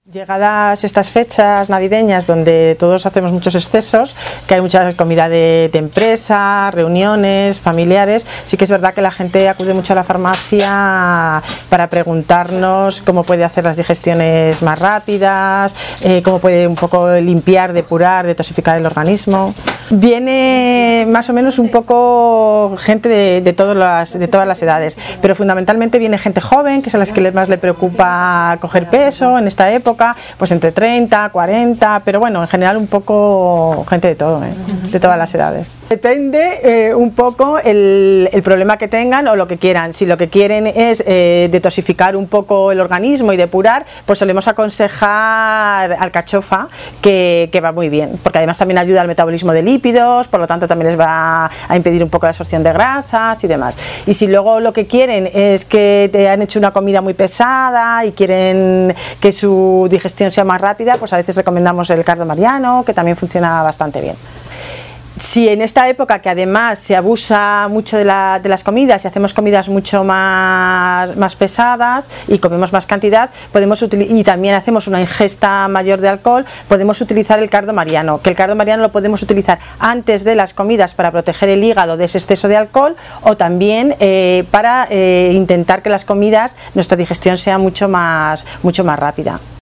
Llegadas estas fechas navideñas donde todos hacemos muchos excesos, que hay mucha comida de empresa, reuniones, familiares, sí que es verdad que la gente acude mucho a la farmacia para preguntarnos cómo puede hacer las digestiones más rápidas, cómo puede un poco limpiar, depurar, detoxificar el organismo. Viene más o menos un poco gente de todas las edades, pero fundamentalmente viene gente joven, que es a las que más le preocupa coger peso en esta época, pues entre 30, 40, pero bueno, en general un poco gente de todo, de todas las edades. Depende un poco el problema que tengan o lo que quieran. Si lo que quieren es detoxificar un poco el organismo y depurar, pues solemos aconsejar alcachofa, que va muy bien, porque además también ayuda al metabolismo de lípidos, por lo tanto también les va a impedir un poco la absorción de grasas y demás. Y si luego lo que quieren es que te han hecho una comida muy pesada y quieren que su digestión sea más rápida, pues a veces recomendamos el cardo mariano, que también funciona bastante bien. Si en esta época, que además se abusa mucho de las comidas y hacemos comidas mucho más pesadas y comemos más cantidad, y también hacemos una ingesta mayor de alcohol, podemos utilizar el cardo mariano, que el cardo mariano lo podemos utilizar antes de las comidas para proteger el hígado de ese exceso de alcohol, o también para intentar que las comidas, nuestra digestión sea mucho más rápida.